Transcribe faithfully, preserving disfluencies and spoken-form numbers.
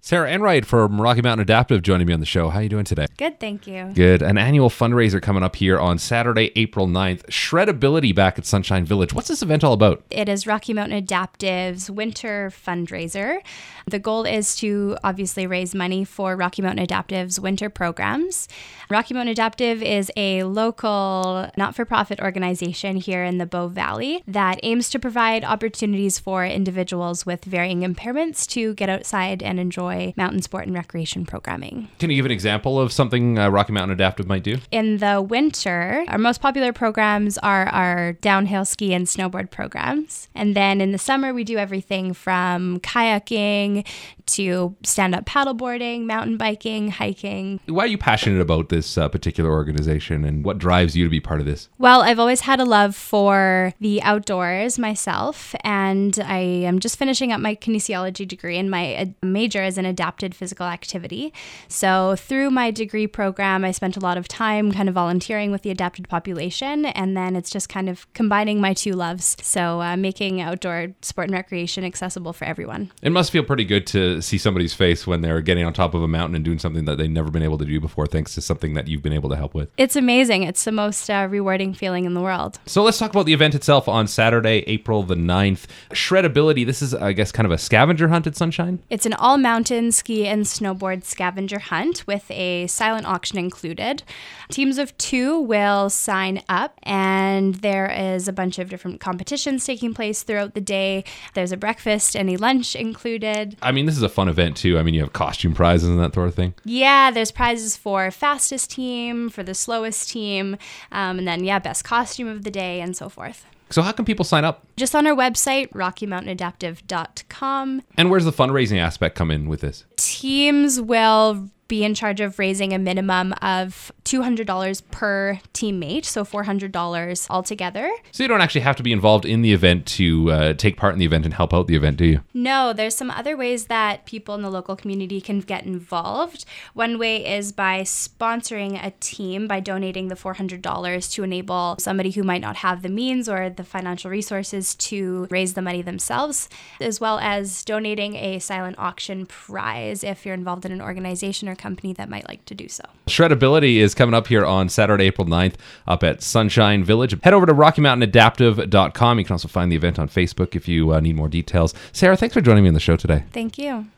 Sarah Enright from Rocky Mountain Adaptive joining me on the show. How are you doing today? Good, thank you. Good. An annual fundraiser coming up here on Saturday, April ninth. Shreddability back at Sunshine Village. What's this event all about? It is Rocky Mountain Adaptive's winter fundraiser. The goal is to obviously raise money for Rocky Mountain Adaptive's winter programs. Rocky Mountain Adaptive is a local not-for-profit organization here in the Bow Valley that aims to provide opportunities for individuals with varying impairments to get outside and enjoy mountain sport and recreation programming. Can you give an example of something uh, Rocky Mountain Adaptive might do? In the winter, our most popular programs are our downhill ski and snowboard programs. And then in the summer, we do everything from kayaking to stand-up paddleboarding, mountain biking, hiking. Why are you passionate about this uh, particular organization, and what drives you to be part of this? Well, I've always had a love for the outdoors myself, and I am just finishing up my kinesiology degree, and my uh, major is in adapted physical activity. So through my degree program, I spent a lot of time kind of volunteering with the adapted population, and then it's just kind of combining my two loves. So uh, making outdoor sport and recreation accessible for everyone. It must feel pretty good to see somebody's face when they're getting on top of a mountain and doing something that they've never been able to do before, thanks to something that you've been able to help with. It's amazing. It's the most uh, rewarding feeling in the world. So let's talk about the event itself on Saturday, April the ninth. Shreddability, this is, I guess, kind of a scavenger hunt at Sunshine? It's an all-mountain ski and snowboard scavenger hunt with a silent auction included. Teams of two will sign up, and there is a bunch of different competitions taking place throughout the day. There's a breakfast and a lunch included. I mean, this is a fun event too. I mean, you have costume prizes and that sort of thing. Yeah, there's prizes for fastest team, for the slowest team, um, and then, yeah, best costume of the day, and so forth. So how can people sign up? Just on our website, rocky mountain adaptive dot com. And where's the fundraising aspect come in with this? Teams will be in charge of raising a minimum of two hundred dollars per teammate, so four hundred dollars altogether. So you don't actually have to be involved in the event to uh, take part in the event and help out the event, do you? No, there's some other ways that people in the local community can get involved. One way is by sponsoring a team, by donating the four hundred dollars to enable somebody who might not have the means or the financial resources to raise the money themselves, as well as donating a silent auction prize if you're involved in an organization or company that might like to do so. Shreddability is coming up here on Saturday, April ninth, up at Sunshine Village. Head over to rocky mountain adaptive dot com. You can also find the event on Facebook if you uh, need more details. Sarah, thanks for joining me on the show today. Thank you.